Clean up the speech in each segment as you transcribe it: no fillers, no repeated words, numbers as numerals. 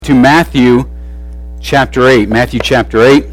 To Matthew chapter 8. Matthew chapter 8.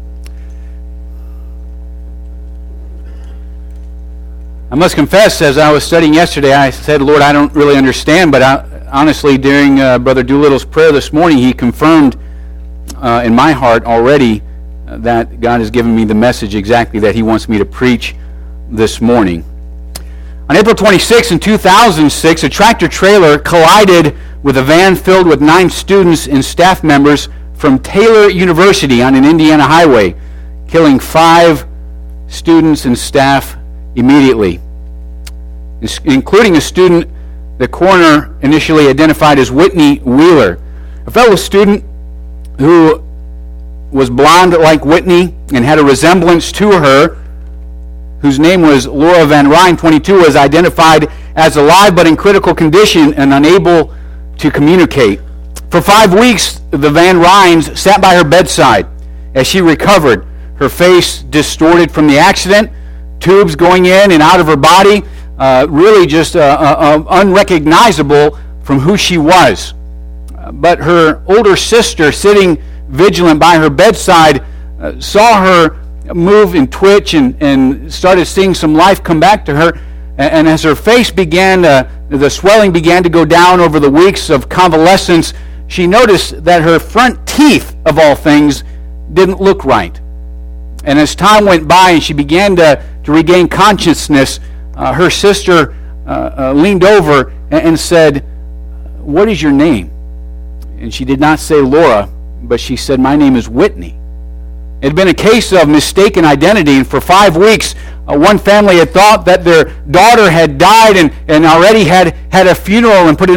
I must confess, as I was studying yesterday, I said, Lord, I don't really understand, but honestly, during Brother Doolittle's prayer this morning, he confirmed in my heart already that God has given me the message exactly that he wants me to preach this morning. On April 26, in 2006, a tractor-trailer collided with a van filled with 9 students and staff members from Taylor University on an Indiana highway, killing 5 students and staff immediately, including a student the coroner initially identified as Whitney Wheeler, a fellow student who was blonde like Whitney and had a resemblance to her, whose name was Laura Van Ryn, 22, was identified as alive but in critical condition and unable to communicate. For 5 weeks, the Van Ryns sat by her bedside as she recovered, her face distorted from the accident, tubes going in and out of her body, really just unrecognizable from who she was. But her older sister, sitting vigilant by her bedside, saw her move and twitch and started seeing some life come back to her. And as her face began, the swelling began to go down over the weeks of convalescence, she noticed that her front teeth, of all things, didn't look right. And as time went by and she began to regain consciousness, her sister leaned over and said, "What is your name?" And she did not say Laura, but she said, "My name is Whitney." It had been a case of mistaken identity, and for 5 weeks, one family had thought that their daughter had died and already had a funeral and put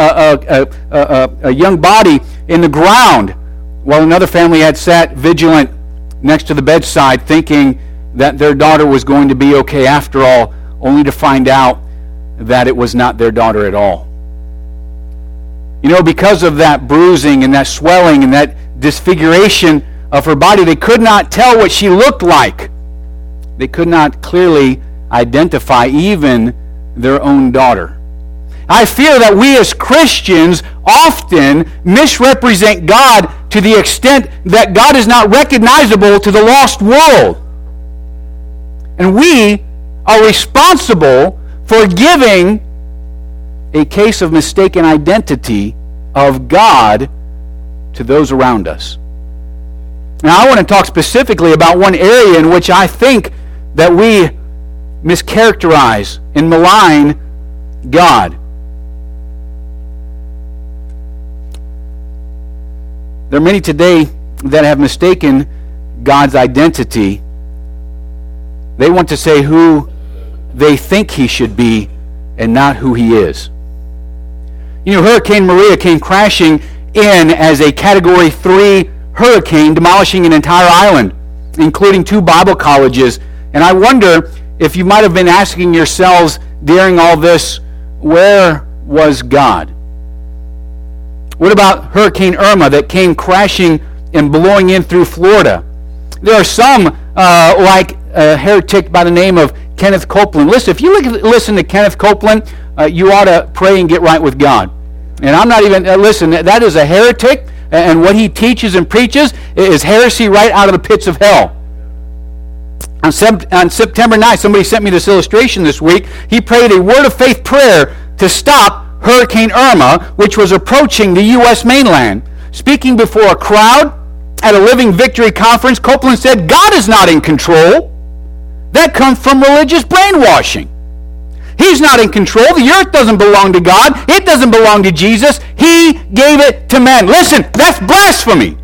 a young body in the ground, while another family had sat vigilant next to the bedside thinking that their daughter was going to be okay after all, only to find out that it was not their daughter at all. You know, because of that bruising and that swelling and that disfiguration of her body, they could not tell what she looked like. They could not clearly identify even their own daughter. I fear that we as Christians often misrepresent God to the extent that God is not recognizable to the lost world. And we are responsible for giving a case of mistaken identity of God to those around us. Now, I want to talk specifically about one area in which I think that we mischaracterize and malign God. There are many today that have mistaken God's identity. They want to say who they think he should be and not who he is. You know, Hurricane Maria came crashing in as a Category 3 hurricane, demolishing an entire island, including 2 Bible colleges. And I wonder if you might have been asking yourselves during all this, where was God? What about Hurricane Irma that came crashing and blowing in through Florida? There are some, like a heretic by the name of Kenneth Copeland. Listen, if you listen to Kenneth Copeland, you ought to pray and get right with God. And I'm not even, listen, that is a heretic, and what he teaches and preaches is heresy right out of the pits of hell. On September 9th, somebody sent me this illustration this week. He prayed a word of faith prayer to stop Hurricane Irma, which was approaching the U.S. mainland. Speaking before a crowd at a Living Victory conference, Copeland said, "God is not in control. That comes from religious brainwashing. He's not in control. The earth doesn't belong to God. It doesn't belong to Jesus. He gave it to men." Listen, that's blasphemy.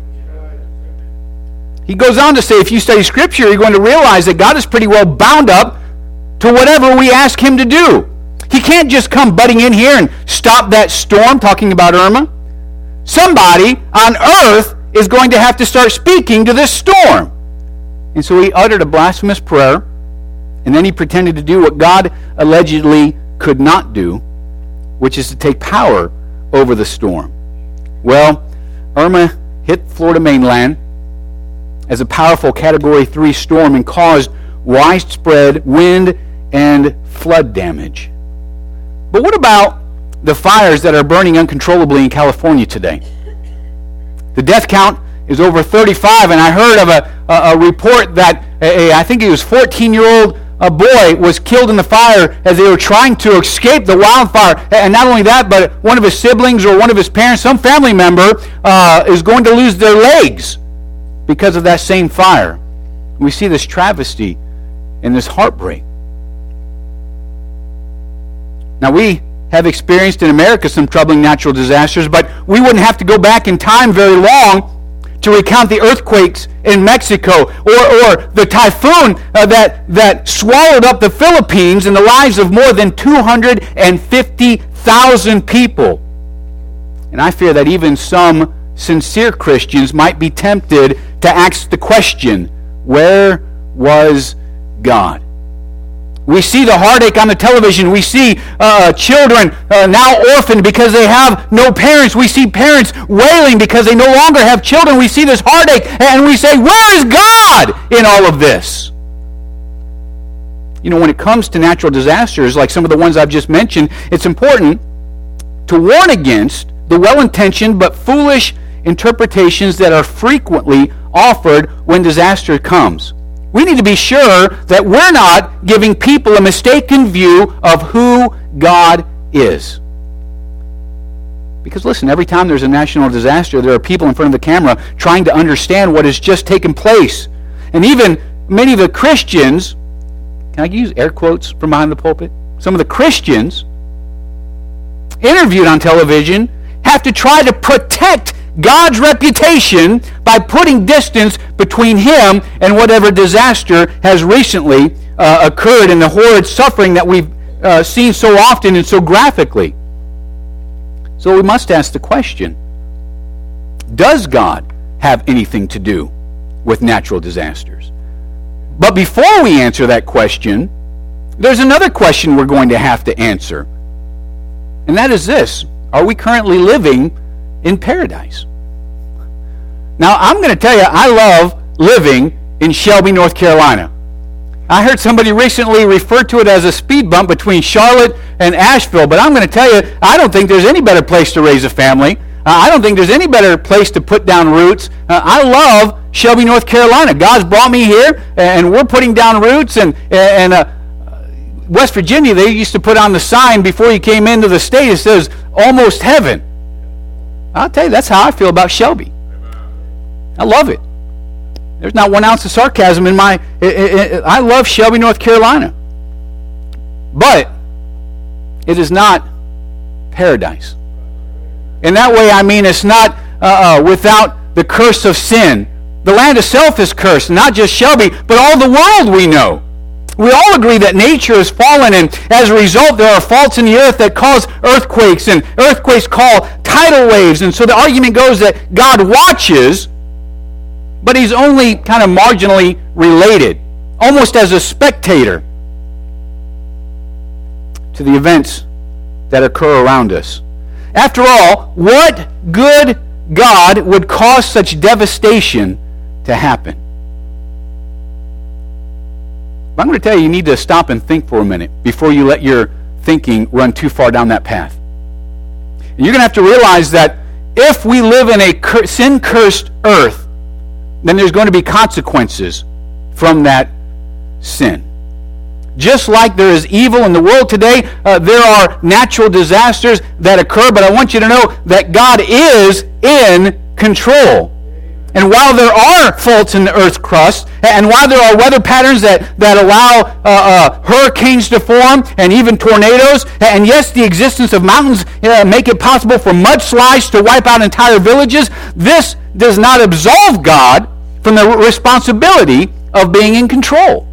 He goes on to say, if you study Scripture, you're going to realize that God is pretty well bound up to whatever we ask him to do. He can't just come butting in here and stop that storm, talking about Irma. Somebody on earth is going to have to start speaking to this storm. And so he uttered a blasphemous prayer, and then he pretended to do what God allegedly could not do, which is to take power over the storm. Well, Irma hit Florida mainland as a powerful Category 3 storm and caused widespread wind and flood damage. But what about the fires that are burning uncontrollably in California today? The death count is over 35, and I heard of a report that I think he was 14-year-old boy was killed in the fire as they were trying to escape the wildfire. And not only that, but one of his siblings or one of his parents, some family member, is going to lose their legs because of that same fire. We see this travesty and this heartbreak. Now, we have experienced in America some troubling natural disasters, but we wouldn't have to go back in time very long to recount the earthquakes in Mexico or the typhoon that swallowed up the Philippines and the lives of more than 250,000 people. And I fear that even some sincere Christians might be tempted to ask the question, where was God? We see the heartache on the television. We see children now orphaned because they have no parents. We see parents wailing because they no longer have children. We see this heartache and we say, where is God in all of this? You know, when it comes to natural disasters, like some of the ones I've just mentioned, it's important to warn against the well-intentioned but foolish interpretations that are frequently offered when disaster comes. We need to be sure that we're not giving people a mistaken view of who God is. Because listen, every time there's a national disaster, there are people in front of the camera trying to understand what has just taken place. And even many of the Christians, can I use air quotes from behind the pulpit? Some of the Christians interviewed on television have to try to protect God's reputation by putting distance between him and whatever disaster has recently occurred and the horrid suffering that we've seen so often and so graphically. So we must ask the question, does God have anything to do with natural disasters? But before we answer that question, there's another question we're going to have to answer. And that is this: are we currently living in paradise? Now, I'm going to tell you, I love living in Shelby, North Carolina. I heard somebody recently refer to it as a speed bump between Charlotte and Asheville, but I'm going to tell you, I don't think there's any better place to raise a family. I don't think there's any better place to put down roots. I love Shelby, North Carolina. God's brought me here, and we're putting down roots, and West Virginia, they used to put on the sign before you came into the state, it says, almost heaven. I'll tell you, that's how I feel about Shelby. I love it. There's not 1 ounce of sarcasm in my... I love Shelby, North Carolina. But it is not paradise. In that way, I mean it's not without the curse of sin. The land itself is cursed, not just Shelby, but all the world we know. We all agree that nature is fallen, and as a result, there are faults in the earth that cause earthquakes, and earthquakes cause tidal waves. And so the argument goes that God watches, but he's only kind of marginally related, almost as a spectator to the events that occur around us. After all, what good God would cause such devastation to happen? But I'm going to tell you, you need to stop and think for a minute before you let your thinking run too far down that path. And you're going to have to realize that if we live in a sin-cursed earth, then there's going to be consequences from that sin. Just like there is evil in the world today, there are natural disasters that occur, but I want you to know that God is in control. And while there are faults in the earth's crust, and while there are weather patterns that allow hurricanes to form, and even tornadoes, and yes, the existence of mountains make it possible for mudslides to wipe out entire villages, this does not absolve God from the responsibility of being in control.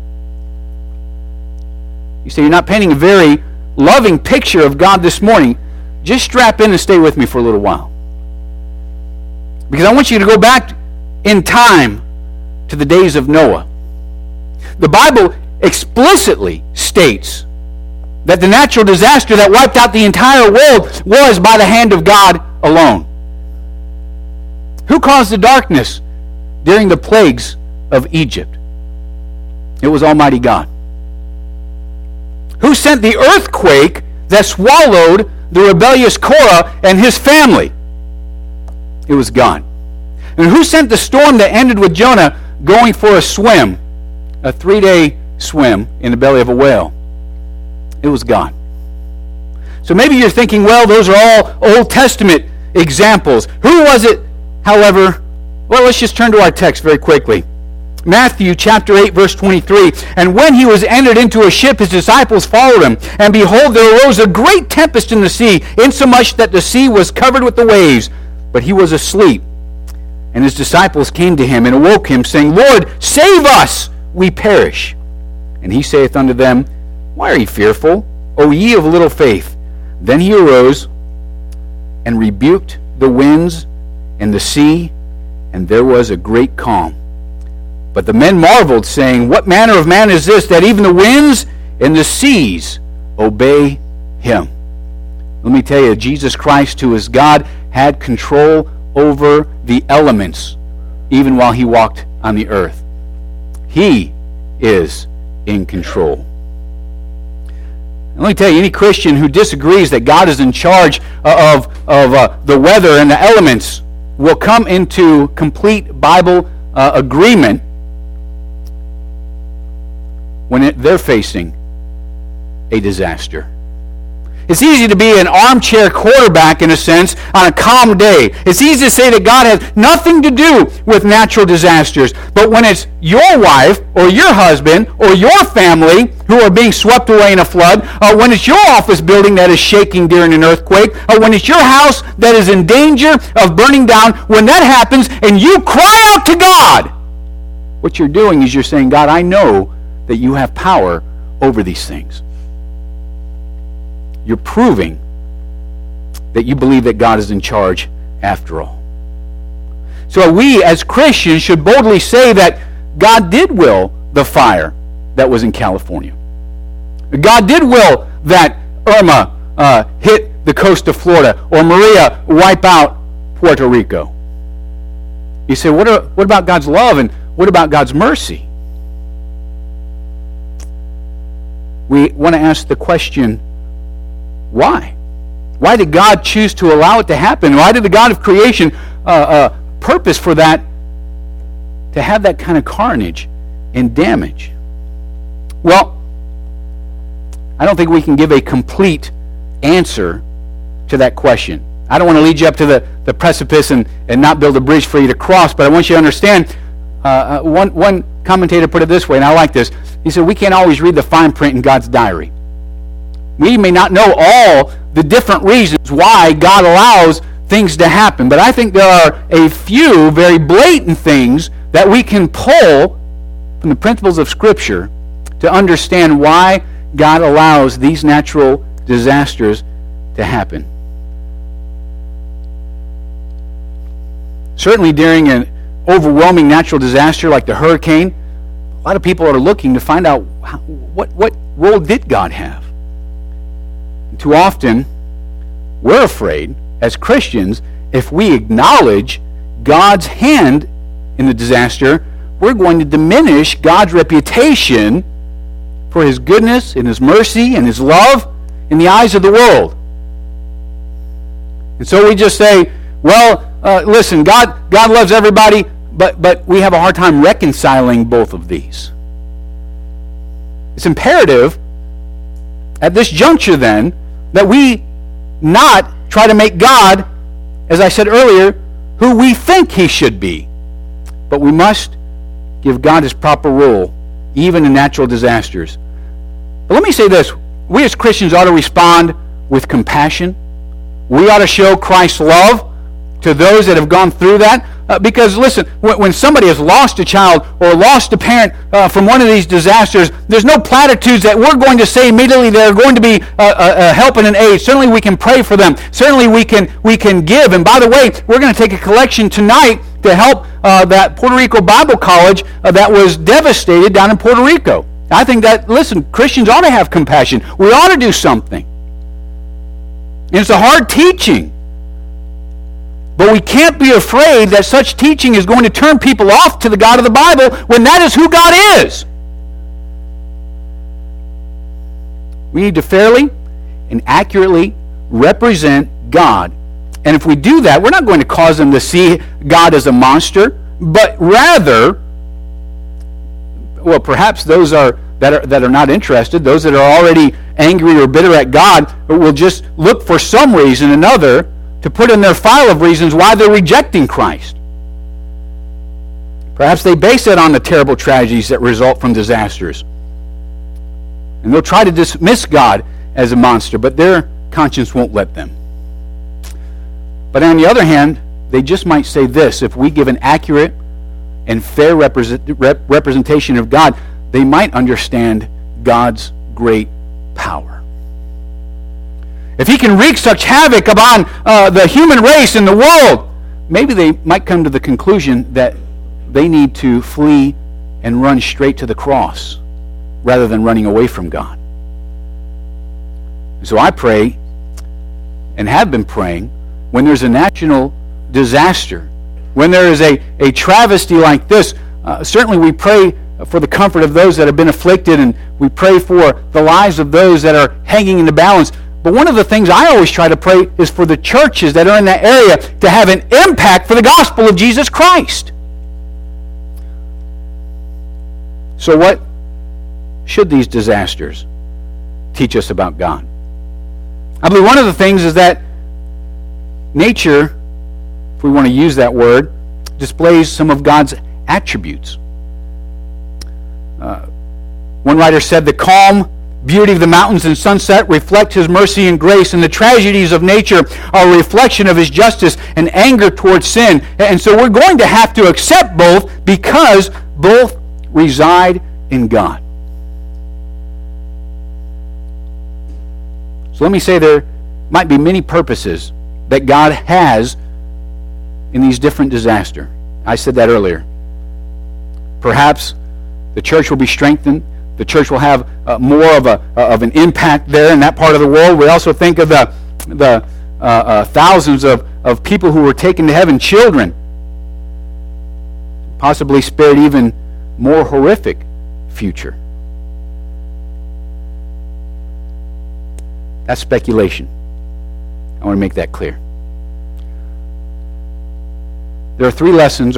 You say you're not painting a very loving picture of God this morning. Just strap in and stay with me for a little while. Because I want you to go back in time to the days of Noah. The Bible explicitly states that the natural disaster that wiped out the entire world was by the hand of God alone. Who caused the darkness during the plagues of Egypt? It was Almighty God. Who sent the earthquake that swallowed the rebellious Korah and his family? It was God. And who sent the storm that ended with Jonah going for a swim, a 3-day swim in the belly of a whale? It was God. So maybe you're thinking, well, those are all Old Testament examples. Who was it, however? Well, let's just turn to our text very quickly. Matthew chapter 8, verse 23. And when he was entered into a ship, his disciples followed him. And behold, there arose a great tempest in the sea, insomuch that the sea was covered with the waves. But he was asleep. And his disciples came to him and awoke him, saying, Lord, save us, we perish. And he saith unto them, Why are ye fearful, O ye of little faith? Then he arose and rebuked the winds and the sea, and there was a great calm. But the men marveled, saying, What manner of man is this, that even the winds and the seas obey him? Let me tell you, Jesus Christ, who is God, had control over the elements, even while he walked on the earth. He is in control. Let me tell you, any Christian who disagrees that God is in charge of the weather and the elements will come into complete Bible agreement when they're facing a disaster. It's easy to be an armchair quarterback, in a sense, on a calm day. It's easy to say that God has nothing to do with natural disasters. But when it's your wife or your husband or your family who are being swept away in a flood, or when it's your office building that is shaking during an earthquake, or when it's your house that is in danger of burning down, when that happens and you cry out to God, what you're doing is you're saying, God, I know that you have power over these things. You're proving that you believe that God is in charge after all. So we as Christians should boldly say that God did will the fire that was in California. God did will that Irma hit the coast of Florida, or Maria wipe out Puerto Rico. You say, what about God's love and what about God's mercy? We want to ask the question, why? Why did God choose to allow it to happen? Why did the God of creation purpose for that, to have that kind of carnage and damage? Well, I don't think we can give a complete answer to that question. I don't want to lead you up to the precipice and not build a bridge for you to cross, but I want you to understand, one commentator put it this way, and I like this. He said, we can't always read the fine print in God's diary. We may not know all the different reasons why God allows things to happen, but I think there are a few very blatant things that we can pull from the principles of Scripture to understand why God allows these natural disasters to happen. Certainly during an overwhelming natural disaster like the hurricane, a lot of people are looking to find out what role did God have? Too often, we're afraid, as Christians, if we acknowledge God's hand in the disaster, we're going to diminish God's reputation for His goodness and His mercy and His love in the eyes of the world. And so we just say, well, listen, God loves everybody, but we have a hard time reconciling both of these. It's imperative at this juncture then that we not try to make God, as I said earlier, who we think He should be. But we must give God His proper role, even in natural disasters. But let me say this. We as Christians ought to respond with compassion. We ought to show Christ's love to those that have gone through that. Because, listen, when somebody has lost a child or lost a parent from one of these disasters, there's no platitudes that we're going to say immediately they're going to be help and an aid. Certainly we can pray for them. Certainly we can give. And by the way, we're going to take a collection tonight to help that Puerto Rico Bible College that was devastated down in Puerto Rico. I think that, listen, Christians ought to have compassion. We ought to do something. And it's a hard teaching. But we can't be afraid that such teaching is going to turn people off to the God of the Bible when that is who God is. We need to fairly and accurately represent God And if we do that, we're not going to cause them to see God as a monster, but rather, well, perhaps those that are not interested, those that are already angry or bitter at God, will just look for some reason or another to put in their file of reasons why they're rejecting Christ. Perhaps they base it on the terrible tragedies that result from disasters. And they'll try to dismiss God as a monster, but their conscience won't let them. But on the other hand, they just might say this: if we give an accurate and fair representation of God, they might understand God's great power. If he can wreak such havoc upon the human race and the world, maybe they might come to the conclusion that they need to flee and run straight to the cross rather than running away from God. So I pray, and have been praying, when there's a national disaster, when there is a travesty like this, certainly we pray for the comfort of those that have been afflicted, and we pray for the lives of those that are hanging in the balance. But one of the things I always try to pray is for the churches that are in that area to have an impact for the gospel of Jesus Christ. So what should these disasters teach us about God? I believe one of the things is that nature, if we want to use that word, displays some of God's attributes. One writer said, the calm beauty of the mountains and sunset reflect his mercy and grace, and the tragedies of nature are a reflection of his justice and anger towards sin. And so we're going to have to accept both, because both reside in God. So let me say, there might be many purposes that God has in these different disasters. I said that earlier. Perhaps the church will be strengthened. The church will have more of an impact there in that part of the world. We also think of the thousands of people who were taken to heaven, children, possibly spared even more horrific future. That's speculation. I want to make that clear. There are 4 lessons,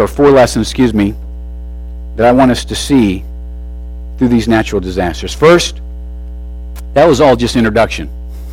that I want us to see through these natural disasters. First, that was all just introduction.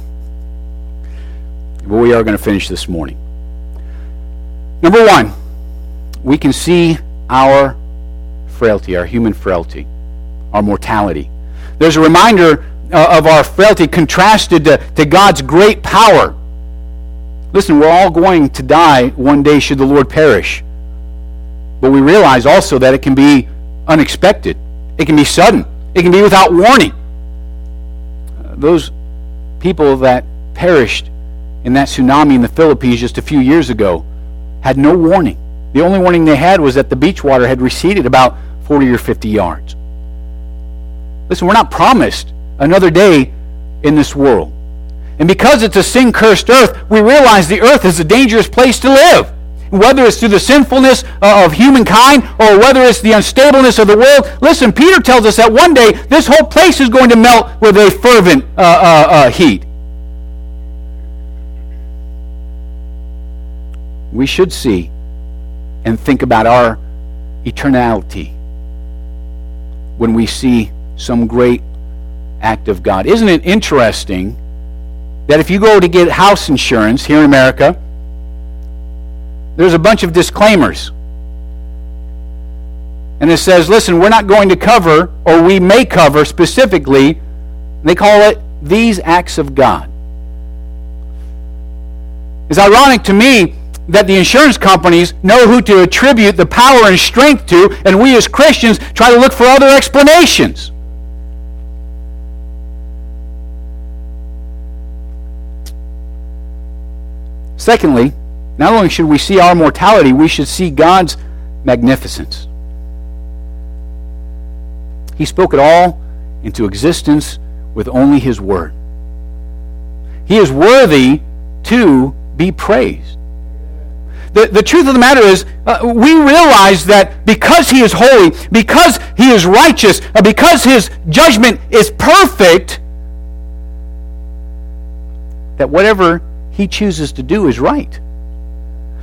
But we are going to finish this morning. Number 1, we can see our frailty, our human frailty, our mortality. There's a reminder of our frailty contrasted to God's great power. Listen, we're all going to die one day should the Lord perish. But we realize also that it can be unexpected. It can be sudden. It can be without warning. Those people that perished in that tsunami in the Philippines just a few years ago had no warning. The only warning they had was that the beach water had receded about 40 or 50 yards. Listen, we're not promised another day in this world. And because it's a sin-cursed earth, we realize the earth is a dangerous place to live. Whether it's through the sinfulness of humankind or whether it's the unstableness of the world. Listen, Peter tells us that one day this whole place is going to melt with a fervent heat. We should see and think about our eternality when we see some great act of God. Isn't it interesting that if you go to get house insurance here in America, there's a bunch of disclaimers. And it says, listen, we're not going to cover, or we may cover specifically, they call it these acts of God. It's ironic to me that the insurance companies know who to attribute the power and strength to, and we as Christians try to look for other explanations. Secondly, not only should we see our mortality, we should see God's magnificence. He spoke it all into existence with only His Word. He is worthy to be praised. The truth of the matter is, we realize that because He is holy, because He is righteous, because His judgment is perfect, that whatever He chooses to do is right.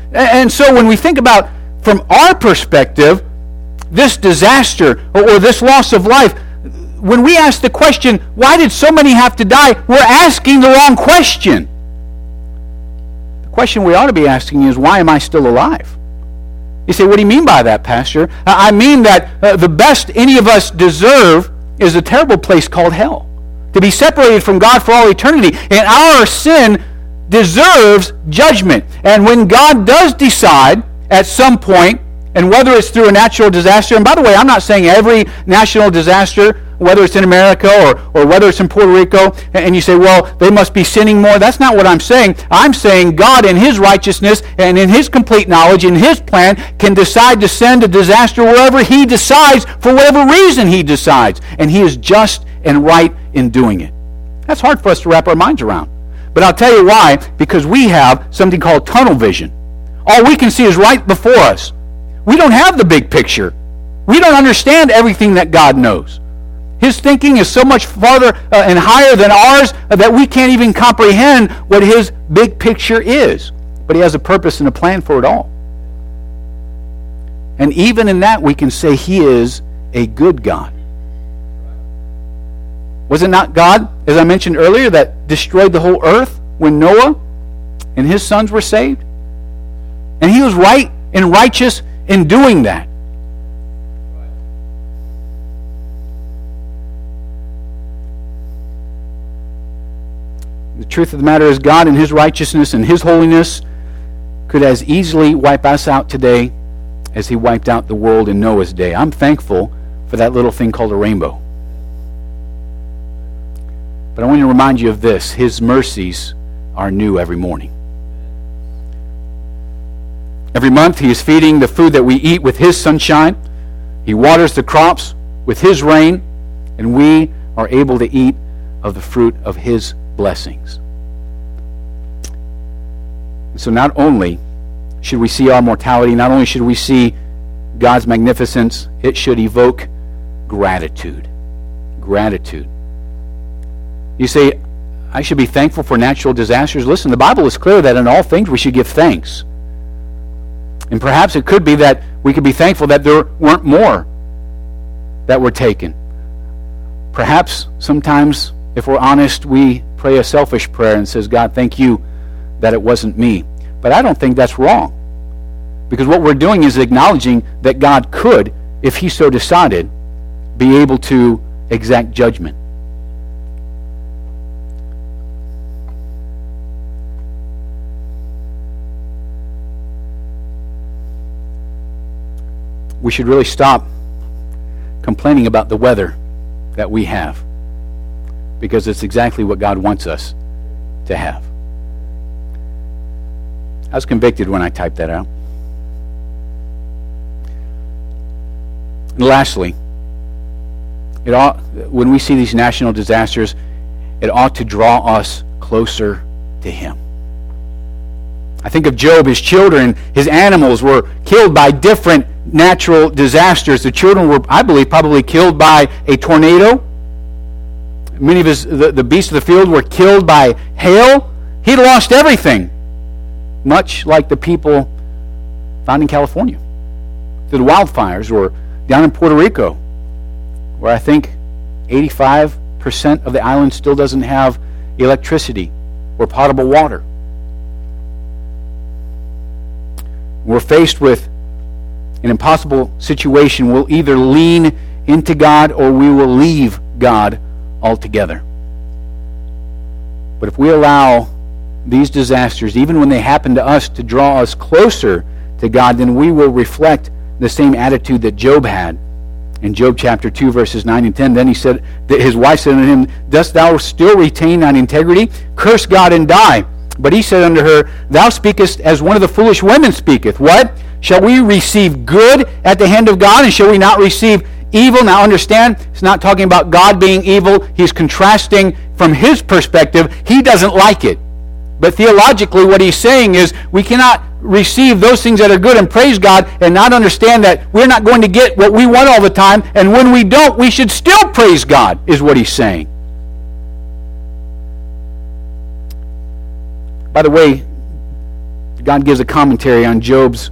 And so when we think about, from our perspective, this disaster or this loss of life, when we ask the question, why did so many have to die, we're asking the wrong question. The question we ought to be asking is, why am I still alive? You say, what do you mean by that, Pastor? I mean that the best any of us deserve is a terrible place called hell, to be separated from God for all eternity. And our sin deserves judgment. And when God does decide at some point, and whether it's through a natural disaster, and by the way, I'm not saying every national disaster, whether it's in America or whether it's in Puerto Rico, and you say, well, they must be sinning more. That's not what I'm saying. I'm saying God in His righteousness and in His complete knowledge, in His plan, can decide to send a disaster wherever He decides, for whatever reason He decides. And He is just and right in doing it. That's hard for us to wrap our minds around. But I'll tell you why. Because we have something called tunnel vision. All we can see is right before us. We don't have the big picture. We don't understand everything that God knows. His thinking is so much farther and higher than ours that we can't even comprehend what His big picture is. But He has a purpose and a plan for it all. And even in that, we can say He is a good God. Was it not God, as I mentioned earlier, that destroyed the whole earth when Noah and his sons were saved? And He was right and righteous in doing that. The truth of the matter is, God in His righteousness and His holiness could as easily wipe us out today as He wiped out the world in Noah's day. I'm thankful for that little thing called a rainbow. But I want to remind you of this. His mercies are new every morning. Every month He is feeding the food that we eat with His sunshine. He waters the crops with His rain, and we are able to eat of the fruit of His blessings. And so not only should we see our mortality, not only should we see God's magnificence, it should evoke gratitude. Gratitude. You say, I should be thankful for natural disasters. Listen, the Bible is clear that in all things we should give thanks. And perhaps it could be that we could be thankful that there weren't more that were taken. Perhaps sometimes, if we're honest, we pray a selfish prayer and says, God, thank you that it wasn't me. But I don't think that's wrong. Because what we're doing is acknowledging that God could, if He so decided, be able to exact judgment. We should really stop complaining about the weather that we have, because it's exactly what God wants us to have. I was convicted when I typed that out. And lastly, when we see these national disasters, it ought to draw us closer to Him. I think of Job. His children, his animals were killed by different natural disasters. The children were, I believe, probably killed by a tornado. Many of the beasts of the field were killed by hail. He'd lost everything, much like the people found in California through the wildfires, or down in Puerto Rico, where I think 85% of the island still doesn't have electricity or potable water. We're faced with an impossible situation. We'll either lean into God or we will leave God altogether. But if we allow these disasters, even when they happen to us, to draw us closer to God, then we will reflect the same attitude that Job had. In Job chapter 2, verses 9 and 10, then he said, his wife said unto him, Dost thou still retain thine integrity? Curse God and die. But he said unto her, Thou speakest as one of the foolish women speaketh. What? Shall we receive good at the hand of God, and shall we not receive evil? Now understand, it's not talking about God being evil. He's contrasting from his perspective. He doesn't like it. But theologically, what he's saying is we cannot receive those things that are good and praise God and not understand that we're not going to get what we want all the time, and when we don't, we should still praise God, is what he's saying. By the way, God gives a commentary on Job's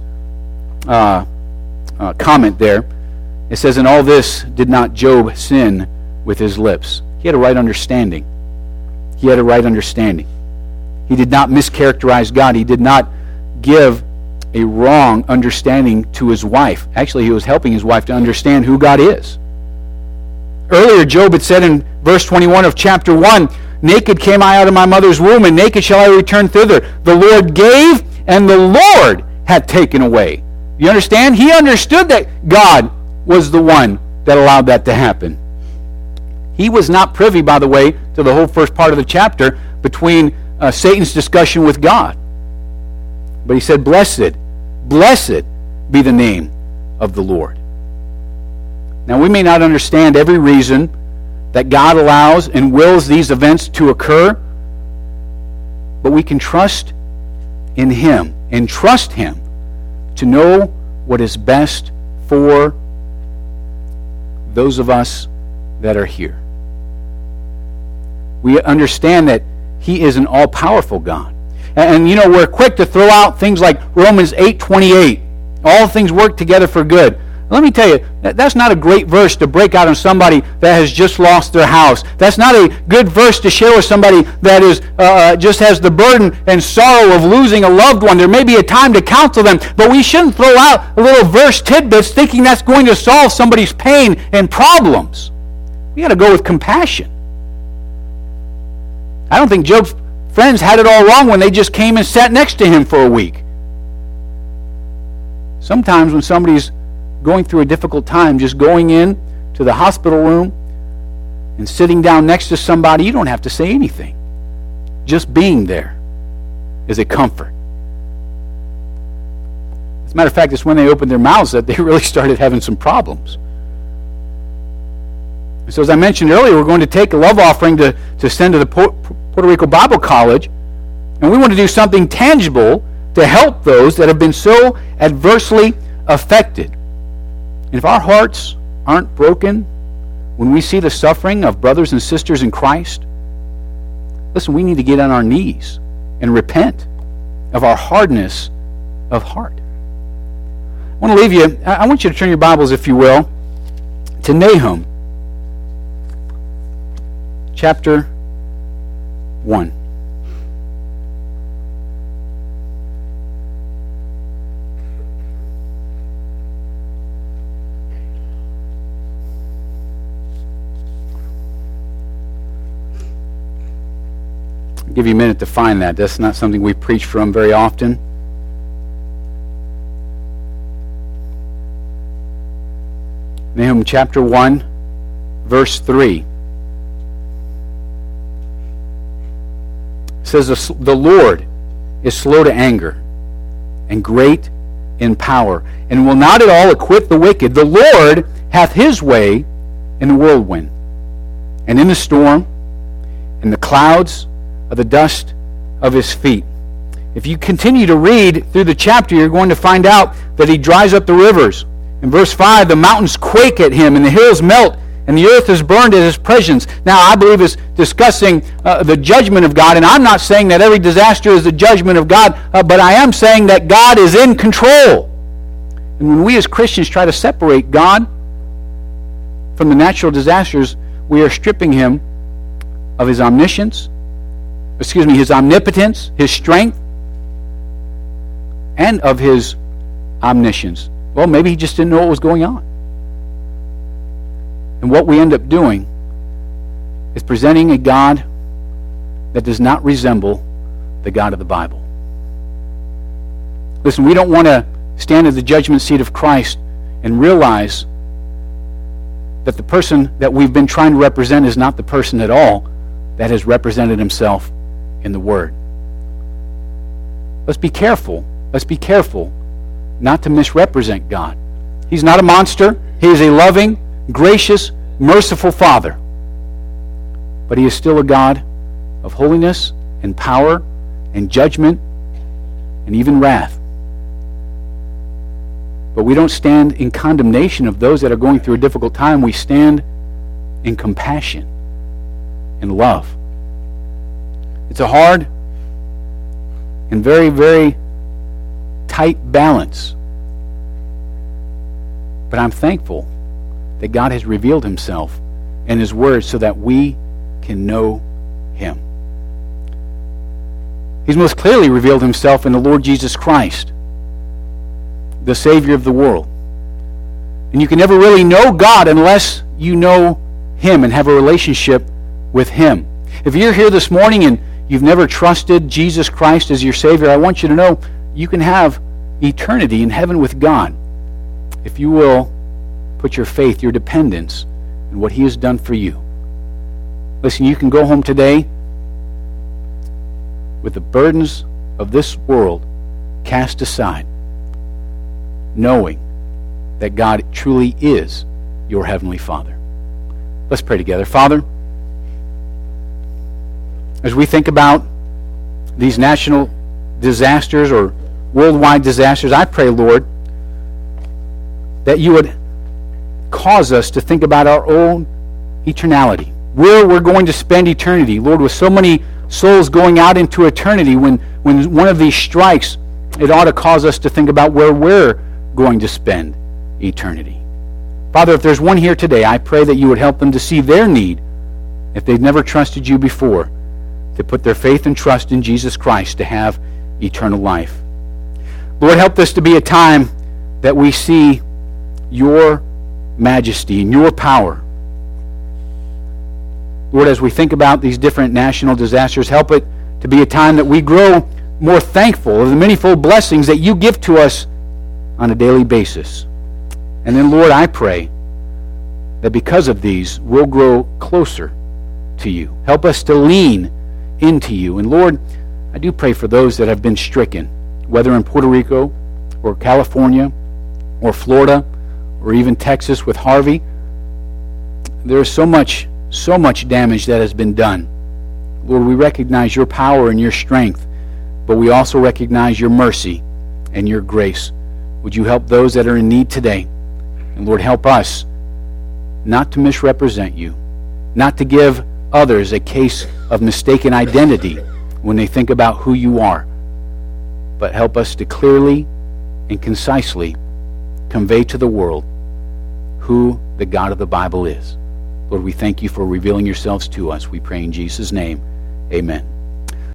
comment there. It says, "In all this did not Job sin with his lips." He had a right understanding. He had a right understanding. He did not mischaracterize God. He did not give a wrong understanding to his wife. Actually, he was helping his wife to understand who God is. Earlier, Job had said in verse 21 of chapter 1, "Naked came I out of my mother's womb, and naked shall I return thither. The Lord gave, and the Lord hath taken away." You understand? He understood that God was the one that allowed that to happen. He was not privy, by the way, to the whole first part of the chapter between Satan's discussion with God. But he said, blessed be the name of the Lord. Now, we may not understand every reason that God allows and wills these events to occur, but we can trust in Him and trust Him to know what is best for those of us that are here. We understand that He is an all-powerful God. And you know, we're quick to throw out things like Romans 8:28. All things work together for good. Let me tell you, that's not a great verse to break out on somebody that has just lost their house. That's not a good verse to share with somebody that is just has the burden and sorrow of losing a loved one. There may be a time to counsel them, but we shouldn't throw out a little verse tidbits thinking that's going to solve somebody's pain and problems. We got to go with compassion. I don't think Job's friends had it all wrong when they just came and sat next to him for a week. Sometimes when somebody's going through a difficult time, just going in to the hospital room and sitting down next to somebody, you don't have to say anything. Just being there is a comfort. As a matter of fact, it's when they opened their mouths that they really started having some problems. And so as I mentioned earlier, we're going to take a love offering to send to the Puerto Rico Bible College, and we want to do something tangible to help those that have been so adversely affected. And if our hearts aren't broken when we see the suffering of brothers and sisters in Christ, listen, we need to get on our knees and repent of our hardness of heart. I want to leave you, I want you to turn your Bibles, if you will, to Nahum, chapter 1. I'll give you a minute to find that. That's not something we preach from very often. Nahum chapter 1, verse 3. It says, "The Lord is slow to anger and great in power, and will not at all acquit the wicked. The Lord hath His way in the whirlwind, and in the storm, in the clouds of the dust of His feet." If you continue to read through the chapter, you're going to find out that He dries up the rivers. In verse 5, the mountains quake at Him, and the hills melt, and the earth is burned at His presence. Now, I believe it's discussing the judgment of God, and I'm not saying that every disaster is the judgment of God, but I am saying that God is in control. And when we as Christians try to separate God from the natural disasters, we are stripping Him of His omniscience, His omnipotence, His strength, and of His omniscience. Well, maybe He just didn't know what was going on. And what we end up doing is presenting a God that does not resemble the God of the Bible. Listen, we don't want to stand at the judgment seat of Christ and realize that the person that we've been trying to represent is not the person at all that has represented himself in the Word. Let's be careful. Let's be careful not to misrepresent God. He's not a monster. He is a loving, gracious, merciful Father. But He is still a God of holiness and power and judgment and even wrath. But we don't stand in condemnation of those that are going through a difficult time. We stand in compassion and love. It's a hard and very, very tight balance. But I'm thankful that God has revealed himself in his word so that we can know him. He's most clearly revealed himself in the Lord Jesus Christ, the Savior of the world. And you can never really know God unless you know him and have a relationship with him. If you're here this morning and you've never trusted Jesus Christ as your Savior, I want you to know you can have eternity in heaven with God if you will put your faith, your dependence in what he has done for you. Listen, you can go home today with the burdens of this world cast aside, knowing that God truly is your Heavenly Father. Let's pray together. Father, as we think about these national disasters or worldwide disasters, I pray, Lord, that you would cause us to think about our own eternality, where we're going to spend eternity. Lord, with so many souls going out into eternity, when one of these strikes, it ought to cause us to think about where we're going to spend eternity. Father, if there's one here today, I pray that you would help them to see their need, if they've never trusted you before, to put their faith and trust in Jesus Christ to have eternal life. Lord, help this to be a time that we see your majesty and your power. Lord, as we think about these different national disasters, help it to be a time that we grow more thankful of the manifold blessings that you give to us on a daily basis. And then, Lord, I pray that because of these, we'll grow closer to you. Help us to lean into you. And Lord, I do pray for those that have been stricken, whether in Puerto Rico or California or Florida or even Texas with Harvey. There is so much damage that has been done. Lord, we recognize your power and your strength, but we also recognize your mercy and your grace. Would you help those that are in need today? And Lord, help us not to misrepresent you, not to give others a case of mistaken identity when they think about who you are, but help us to clearly and concisely convey to the world who the God of the Bible is. Lord, we thank you for revealing yourselves to us. We pray in Jesus' name. Amen.